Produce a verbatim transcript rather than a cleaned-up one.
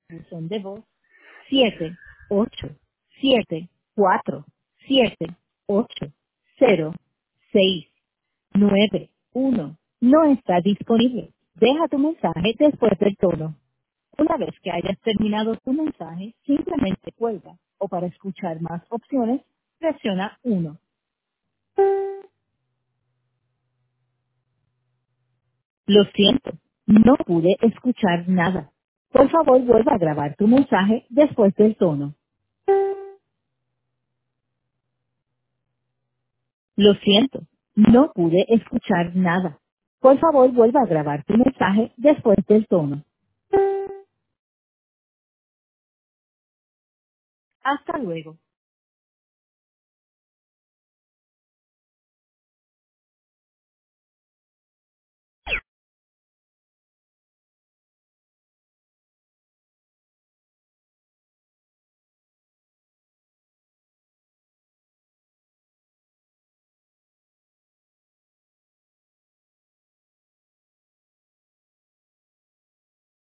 Son de voz siete ocho siete cuatro siete ocho cero seis nueve uno no está disponible. Deja tu mensaje después del tono. Una vez que hayas terminado tu mensaje, simplemente cuelga o para escuchar más opciones, presiona uno. Lo siento, no pude escuchar nada. Por favor, vuelva a grabar tu mensaje después del tono. Lo siento, no pude escuchar nada. Por favor, vuelva a grabar tu mensaje después del tono. Hasta luego.